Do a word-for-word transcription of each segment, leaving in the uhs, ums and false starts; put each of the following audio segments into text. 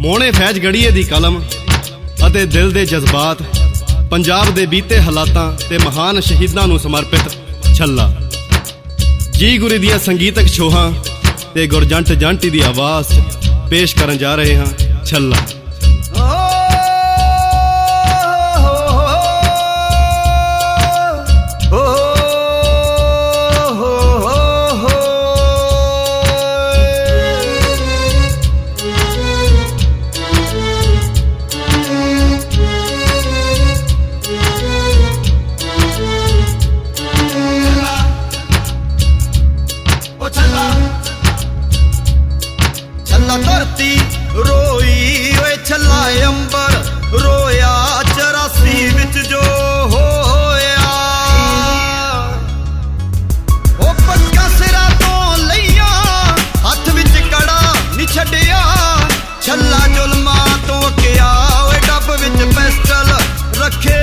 ਮੋਹਣੇ ਫੈਜ਼ ਗੜੀਏ ਦੀ ਕਲਮ ਅਤੇ ਦਿਲ ਦੇ ਜਜ਼ਬਾਤ, ਪੰਜਾਬ ਦੇ ਬੀਤੇ ਹਾਲਾਤਾਂ ਤੇ ਮਹਾਨ ਸ਼ਹੀਦਾਂ ਨੂੰ ਸਮਰਪਿਤ ਛੱਲਾ। ਜੀ ਗੁਰੀ ਦੀਆਂ ਸੰਗੀਤਕ ਛੋਹਾਂ ਤੇ ਗੁਰਜੰਟ ਜੰਟੀ ਦੀ ਆਵਾਜ਼ 'ਚ ਪੇਸ਼ ਕਰਨ ਜਾ ਰਹੇ ਹਾਂ ਛੱਲਾ। धरती रोई ओए छला अंबर रोया चौरासी विच जो होया ओ पक्का सिरा तो लईया हथ विच कड़ा नी छड्डिया छला जुल्मा तो क्या ओए डब विच पिस्टल रखे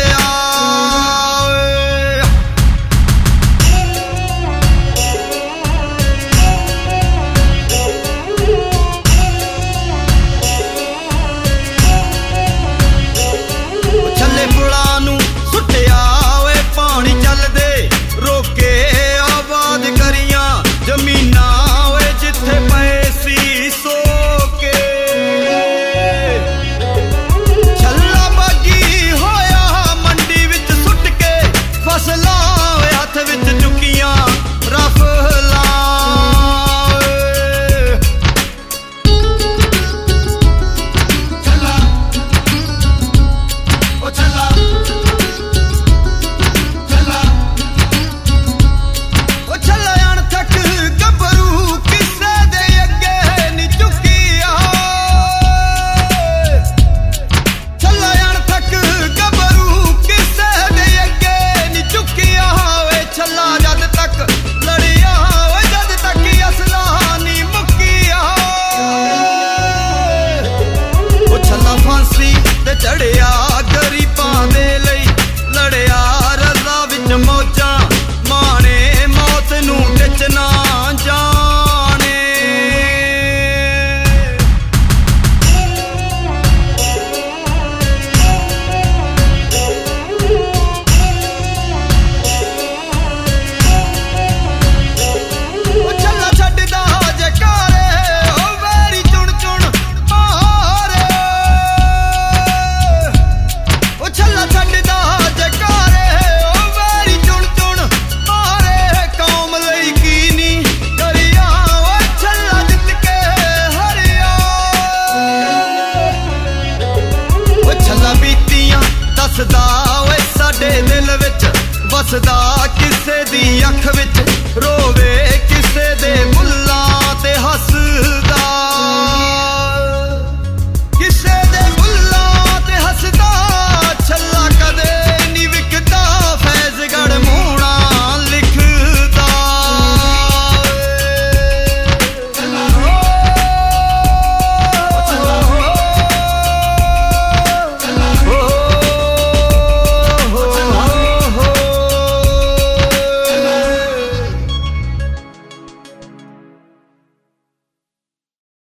चढ़िया गरीबां दे लई लड़िया रज़ा विच मौजां माणे मौत नूं टिच ना जाने ओ छल्ला छड्डदा जकारे ओ वेरी चुण चुण मारे छल्ला छड्डदा जकारे ओ वेरी चुण चुण मारे कौम लई की नी करिया ओ छल्ला जित के हरिया ओ छल्ला बीतियां दसदा ओए साडे दिल विच वसदा किसे दी अख विच रोवे